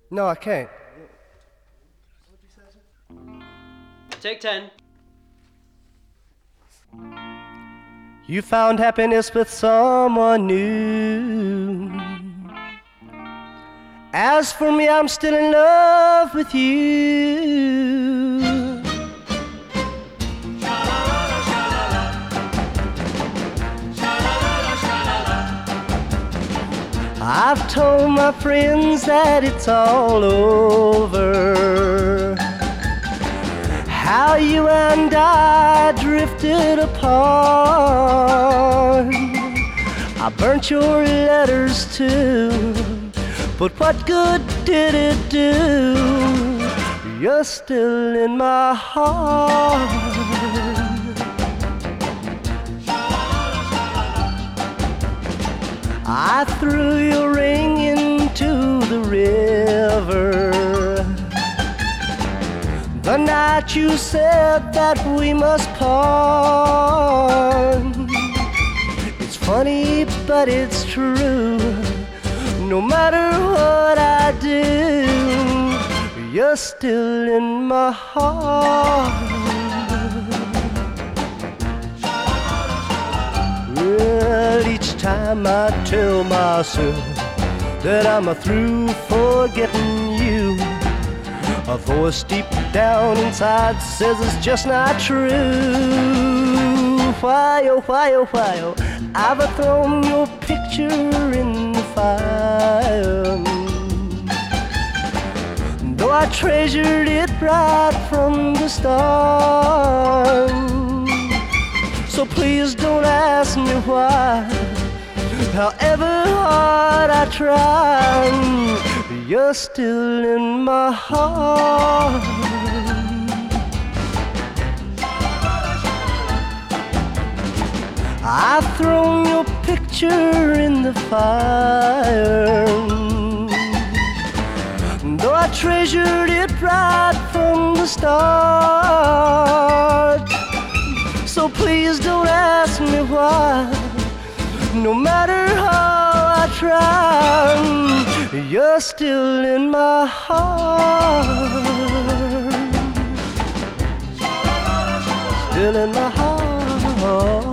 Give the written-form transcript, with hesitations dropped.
No, I can't. Take 10. You found happiness with someone new. As for me, I'm still in love with you. I've told my friends that it's all over, how you and I drifted apart. I burnt your letters too, but what good did it do? You're still in my heart. I threw your ring into the river the night you said that we must part. It's funny, but it's true. No matter what I do, you're still in my heart. Well, each time I tell myself that I'm through forgetting you, a voice deep down inside says it's just not true. Why, oh, why, oh, why, oh, I've thrown your picture in the fire. Though I treasured it right from the start. So please don't ask me why. However hard I try, you're still in my heart. I've thrown your picture in the fire. Though I treasured it right from the start. So please don't ask me why. No matter how I try, you're still in my heart. Still in my heart.